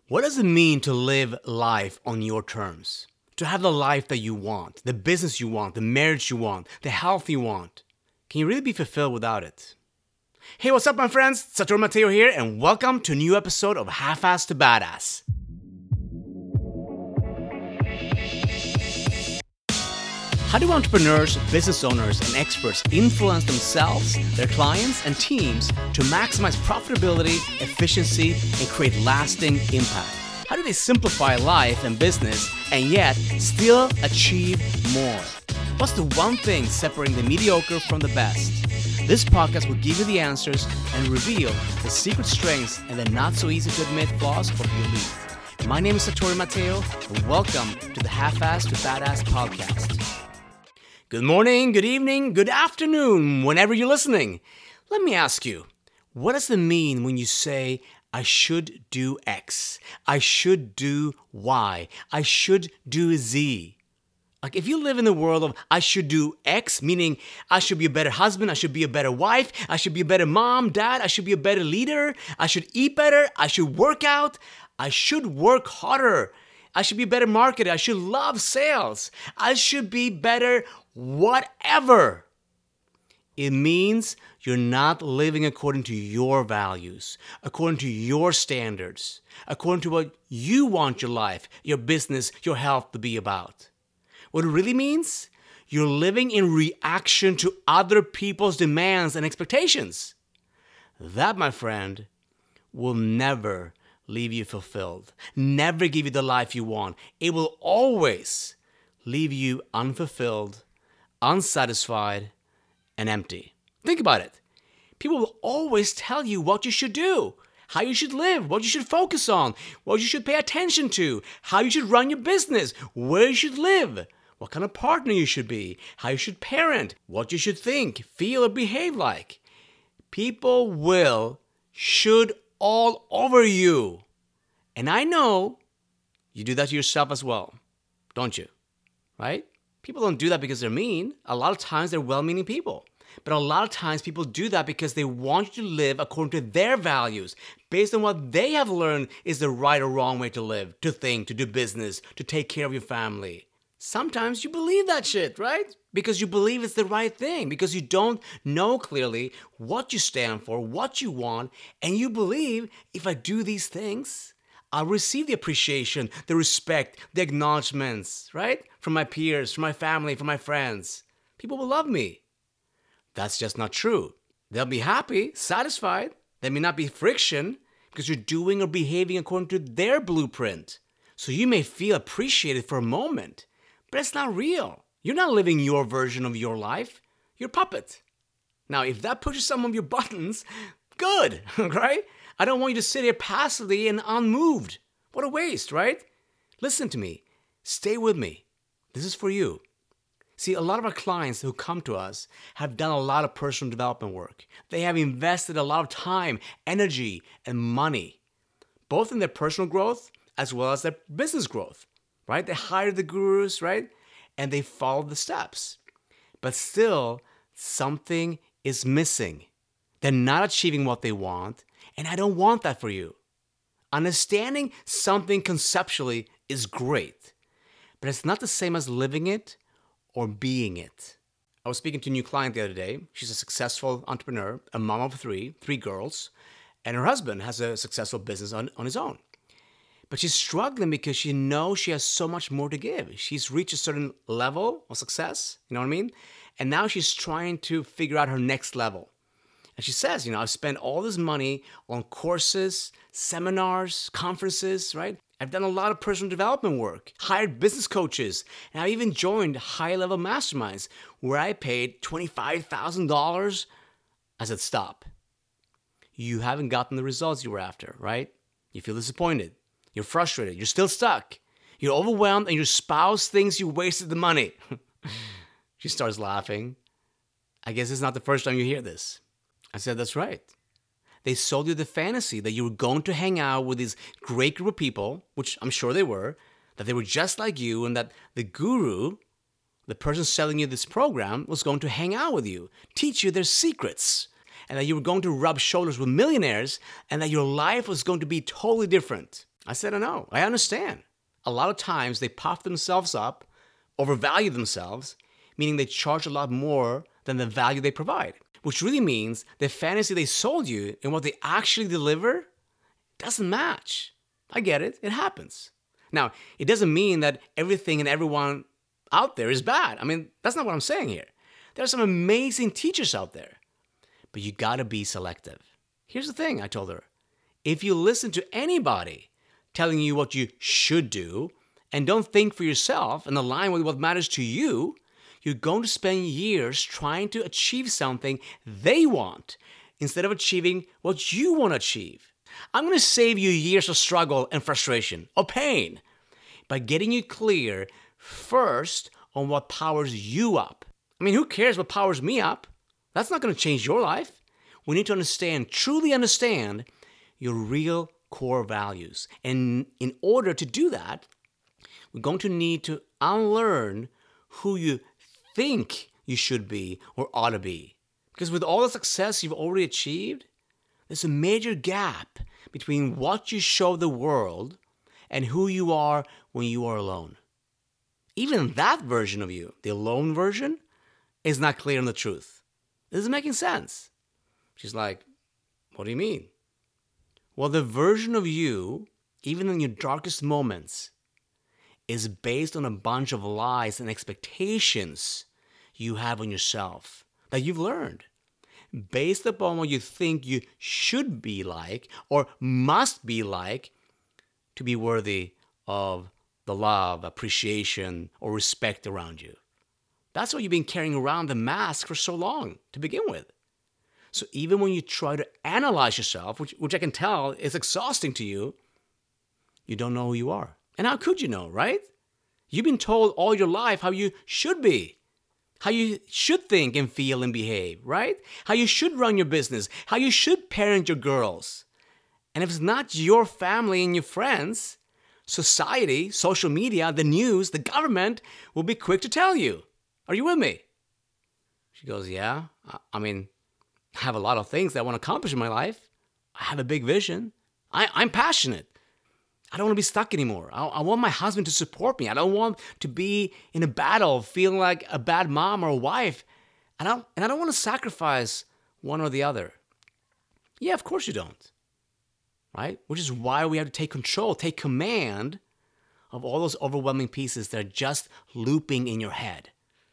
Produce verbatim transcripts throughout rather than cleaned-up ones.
What does it mean to live life on your terms? To have the life that you want, the business you want, the marriage you want, the health you want? Can you really be fulfilled without it? Hey, what's up, my friends? Satoru Mateo here, and welcome to a new episode of Half-Ass to Badass. How do entrepreneurs, business owners, and experts influence themselves, their clients, and teams to maximize profitability, efficiency, and create lasting impact? How do they simplify life and business and yet still achieve more? What's the one thing separating the mediocre from the best? This podcast will give you the answers and reveal the secret strengths and the not so easy to admit flaws of your lead. My name is Satoru Mateo, and welcome to the Half-Ass to Badass podcast. Good morning, good evening, good afternoon, whenever you're listening. Let me ask you, what does it mean when you say, I should do X, I should do Y, I should do Z? Like if you live in the world of I should do X, meaning I should be a better husband, I should be a better wife, I should be a better mom, dad, I should be a better leader, I should eat better, I should work out, I should work harder, I should be a better marketer, I should love sales, I should be better whatever. It means you're not living according to your values, according to your standards, according to what you want your life, your business, your health to be about. What it really means, you're living in reaction to other people's demands and expectations. That, my friend, will never leave you fulfilled, never give you the life you want. It will always leave you unfulfilled, unsatisfied, and empty. Think about it. People will always tell you what you should do, how you should live, what you should focus on, what you should pay attention to, how you should run your business, where you should live, what kind of partner you should be, how you should parent, what you should think, feel, or behave like. People will should all over you. And I know you do that to yourself as well, don't you? Right? People don't do that because they're mean. A lot of times they're well-meaning people. But a lot of times people do that because they want you to live according to their values, based on what they have learned is the right or wrong way to live, to think, to do business, to take care of your family. Sometimes you believe that shit, right? Because you believe it's the right thing, because you don't know clearly what you stand for, what you want, and you believe if I do these things, I'll receive the appreciation, the respect, the acknowledgments, right? From my peers, from my family, from my friends. People will love me. That's just not true. They'll be happy, satisfied. There may not be friction because you're doing or behaving according to their blueprint. So you may feel appreciated for a moment, but it's not real. You're not living your version of your life. You're a puppet. Now, if that pushes some of your buttons, good, right? I don't want you to sit here passively and unmoved. What a waste, right? Listen to me. Stay with me. This is for you. See, a lot of our clients who come to us have done a lot of personal development work. They have invested a lot of time, energy, and money, both in their personal growth as well as their business growth, right? They hire the gurus, right? And they follow the steps. But still, something is missing. They're not achieving what they want, and I don't want that for you. Understanding something conceptually is great, but it's not the same as living it or being it. I was speaking to a new client the other day. She's a successful entrepreneur, a mom of three, three girls, and her husband has a successful business on, on his own. But she's struggling because she knows she has so much more to give. She's reached a certain level of success, you know what I mean? And now she's trying to figure out her next level. And she says, you know, I've spent all this money on courses, seminars, conferences, right? I've done a lot of personal development work, hired business coaches, and I've even joined high-level masterminds where I paid twenty-five thousand dollars. I said, stop. You haven't gotten the results you were after, right? You feel disappointed. You're frustrated. You're still stuck. You're overwhelmed, and your spouse thinks you wasted the money. She starts laughing. I guess it's not the first time you hear this. I said, that's right. They sold you the fantasy that you were going to hang out with this great group of people, which I'm sure they were, that they were just like you, and that the guru, the person selling you this program, was going to hang out with you, teach you their secrets, and that you were going to rub shoulders with millionaires, and that your life was going to be totally different. I said, I know. I understand. A lot of times they puff themselves up, overvalue themselves, meaning they charge a lot more than the value they provide, which really means the fantasy they sold you and what they actually deliver doesn't match. I get it. It happens. Now, it doesn't mean that everything and everyone out there is bad. I mean, that's not what I'm saying here. There are some amazing teachers out there, but you got to be selective. Here's the thing, I told her. If you listen to anybody telling you what you should do and don't think for yourself and align with what matters to you, you're going to spend years trying to achieve something they want instead of achieving what you want to achieve. I'm going to save you years of struggle and frustration, or pain, by getting you clear first on what powers you up. I mean, who cares what powers me up? That's not going to change your life. We need to understand, truly understand, your real core values. And in order to do that, we're going to need to unlearn who you think you should be or ought to be. Because with all the success you've already achieved, there's a major gap between what you show the world and who you are when you are alone. Even that version of you, the alone version, is not clear on the truth. This is making sense. She's like, what do you mean? Well, the version of you, even in your darkest moments, is based on a bunch of lies and expectations you have on yourself that you've learned, based upon what you think you should be like or must be like to be worthy of the love, appreciation, or respect around you. That's why you've been carrying around the mask for so long to begin with. So even when you try to analyze yourself, which, which I can tell is exhausting to you, you don't know who you are. And how could you know, right? You've been told all your life how you should be, how you should think and feel and behave, right? How you should run your business, how you should parent your girls. And if it's not your family and your friends, society, social media, the news, the government will be quick to tell you. Are you with me? She goes, yeah. I mean, I have a lot of things that I want to accomplish in my life. I have a big vision. I, I'm passionate. I don't want to be stuck anymore. I, I want my husband to support me. I don't want to be in a battle feeling like a bad mom or a wife. And I don't, and I don't want to sacrifice one or the other. Yeah, of course you don't. Right? Which is why we have to take control, take command of all those overwhelming pieces that are just looping in your head.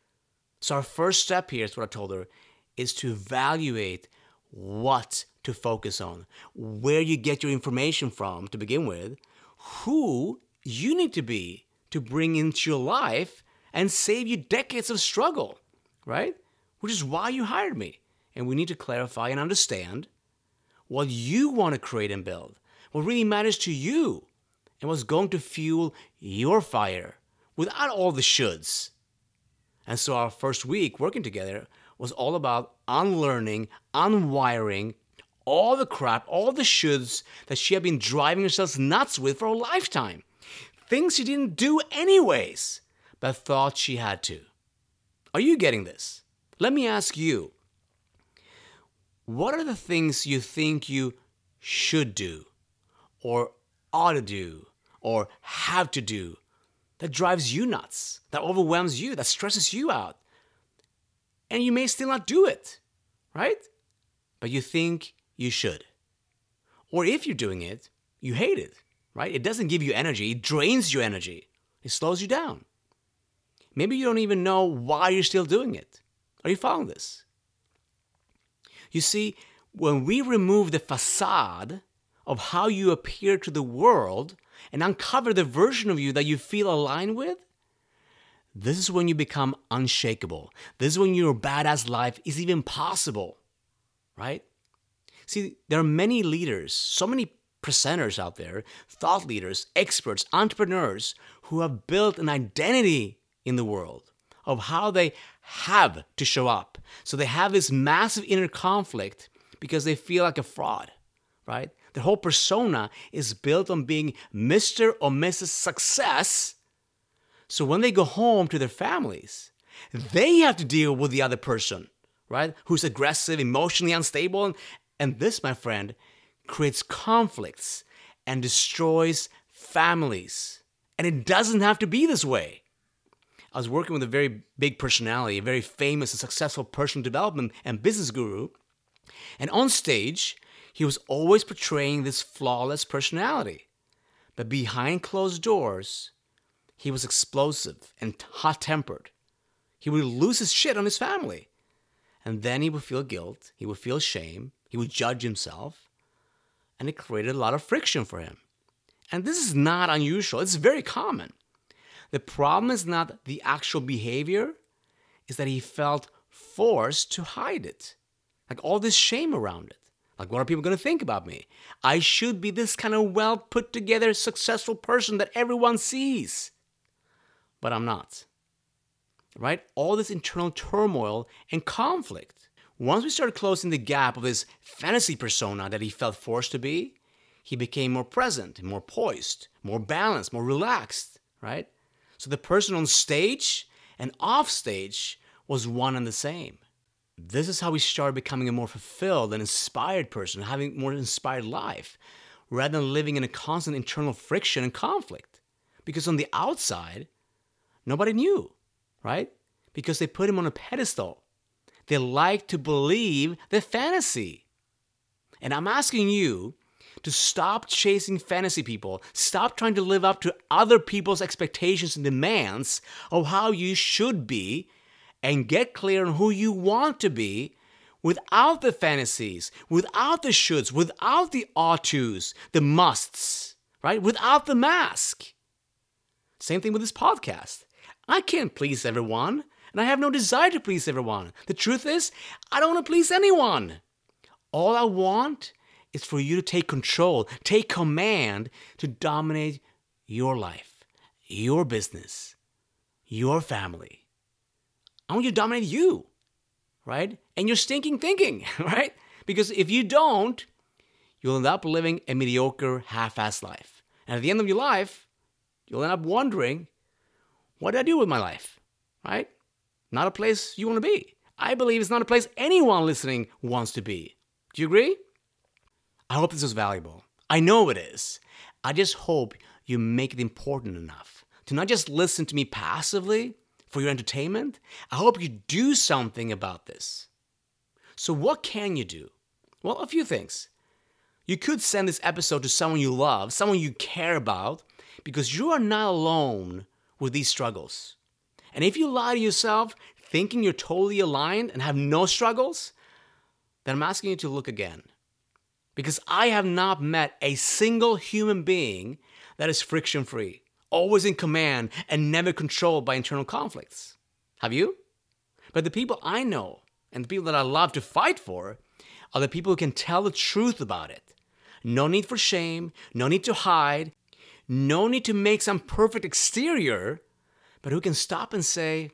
So our first step here is what I told her, is to evaluate what to focus on, where you get your information from to begin with, who you need to be to bring into your life and save you decades of struggle, right? Which is why you hired me. And we need to clarify and understand what you want to create and build, what really matters to you, and what's going to fuel your fire without all the shoulds. And so our first week working together was all about unlearning, unwiring all the crap, all the shoulds that she had been driving herself nuts with for a lifetime. Things she didn't do anyways, but thought she had to. Are you getting this? Let me ask you, what are the things you think you should do, or ought to do, or have to do that drives you nuts, that overwhelms you, that stresses you out? And you may still not do it, right? But you think you should. Or if you're doing it, you hate it, right? It doesn't give you energy. It drains your energy. It slows you down. Maybe you don't even know why you're still doing it. Are you following this? You see, when we remove the facade of how you appear to the world and uncover the version of you that you feel aligned with, this is when you become unshakable. This is when your badass life is even possible, right? See, there are many leaders, so many presenters out there, thought leaders, experts, entrepreneurs who have built an identity in the world of how they have to show up. So they have this massive inner conflict because they feel like a fraud, right? Their whole persona is built on being Mister or Missus Success. So when they go home to their families, they have to deal with the other person, right? Who's aggressive, emotionally unstable. And, and this, my friend, creates conflicts and destroys families. And it doesn't have to be this way. I was working with a very big personality, a very famous and successful personal development and business guru. And on stage, he was always portraying this flawless personality. But behind closed doors, he was explosive and hot-tempered. He would lose his shit on his family. And then he would feel guilt. He would feel shame. He would judge himself. And it created a lot of friction for him. And this is not unusual. It's very common. The problem is not the actual behavior, is that he felt forced to hide it. Like all this shame around it. Like, what are people going to think about me? I should be this kind of well put together, successful person that everyone sees. But I'm not. Right? All this internal turmoil and conflict. Once we started closing the gap of this fantasy persona that he felt forced to be, he became more present, more poised, more balanced, more relaxed. Right? So the person on stage and off stage was one and the same. This is how we started becoming a more fulfilled and inspired person, having a more inspired life, rather than living in a constant internal friction and conflict. Because on the outside, nobody knew, right? Because they put him on a pedestal. They like to believe the fantasy. And I'm asking you to stop chasing fantasy people. Stop trying to live up to other people's expectations and demands of how you should be, and get clear on who you want to be without the fantasies, without the shoulds, without the ought tos, the musts, right? Without the mask. Same thing with this podcast. I can't please everyone, and I have no desire to please everyone. The truth is, I don't want to please anyone. All I want is for you to take control, take command to dominate your life, your business, your family. I want you to dominate you, right? And your stinking thinking, right? Because if you don't, you'll end up living a mediocre, half-assed life. And at the end of your life, you'll end up wondering, what did I do with my life, right? Not a place you want to be. I believe it's not a place anyone listening wants to be. Do you agree? I hope this was valuable. I know it is. I just hope you make it important enough to not just listen to me passively for your entertainment. I hope you do something about this. So what can you do? Well, a few things. You could send this episode to someone you love, someone you care about, because you are not alone with these struggles. And if you lie to yourself thinking you're totally aligned and have no struggles, then I'm asking you to look again. Because I have not met a single human being that is friction-free, always in command, and never controlled by internal conflicts. Have you? But the people I know and the people that I love to fight for are the people who can tell the truth about it. No need for shame, no need to hide, no need to make some perfect exterior, but who can stop and say,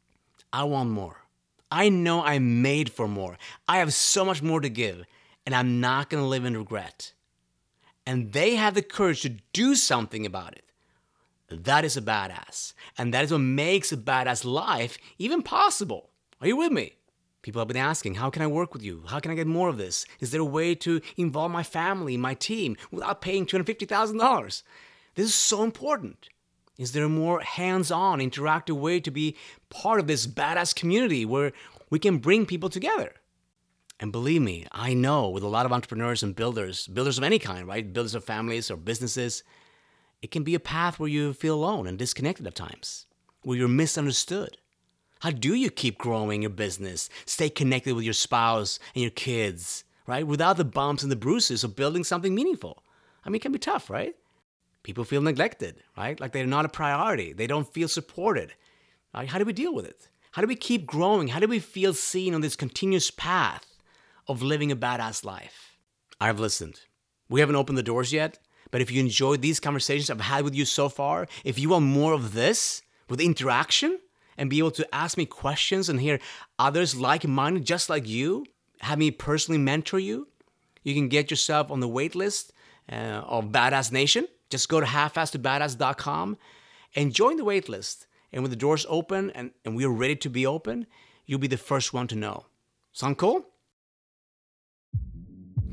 I want more. I know I'm made for more. I have so much more to give. And I'm not going to live in regret. And they have the courage to do something about it. That is a badass. And that is what makes a badass life even possible. Are you with me? People have been asking, how can I work with you? How can I get more of this? Is there a way to involve my family, my team, without paying two hundred fifty thousand dollars? This is so important. Is there a more hands-on, interactive way to be part of this badass community where we can bring people together? And believe me, I know with a lot of entrepreneurs and builders, builders of any kind, right? Builders of families or businesses, it can be a path where you feel alone and disconnected at times, where you're misunderstood. How do you keep growing your business, stay connected with your spouse and your kids, right? Without the bumps and the bruises of building something meaningful. I mean, it can be tough, right? People feel neglected, right? Like they're not a priority. They don't feel supported. Right? How do we deal with it? How do we keep growing? How do we feel seen on this continuous path of living a badass life? I've listened. We haven't opened the doors yet, but if you enjoyed these conversations I've had with you so far, if you want more of this with interaction and be able to ask me questions and hear others like-minded just like you, have me personally mentor you, you can get yourself on the wait list uh, of Badass Nation. Just go to half ass to badass dot com and join the wait list. And when the doors open and, and we're ready to be open, you'll be the first one to know. Sound cool?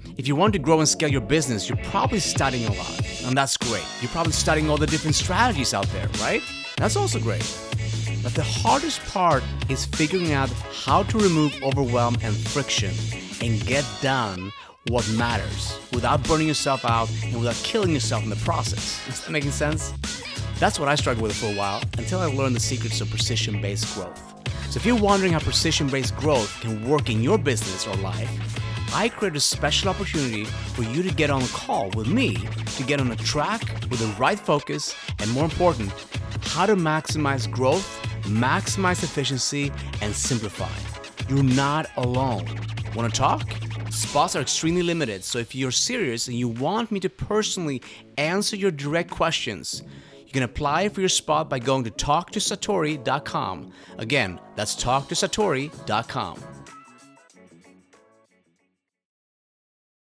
If you want to grow and scale your business, you're probably studying a lot, and that's great. You're probably studying all the different strategies out there, right? That's also great. But the hardest part is figuring out how to remove overwhelm and friction and get done what matters without burning yourself out and without killing yourself in the process. Is that making sense? That's what I struggled with for a while until I learned the secrets of precision-based growth. So if you're wondering how precision-based growth can work in your business or life, I created a special opportunity for you to get on a call with me to get on a track with the right focus and, more important, how to maximize growth, maximize efficiency, and simplify. You're not alone. Want to talk? Spots are extremely limited, so if you're serious and you want me to personally answer your direct questions, you can apply for your spot by going to talk to satori dot com. Again, that's talk to satori dot com.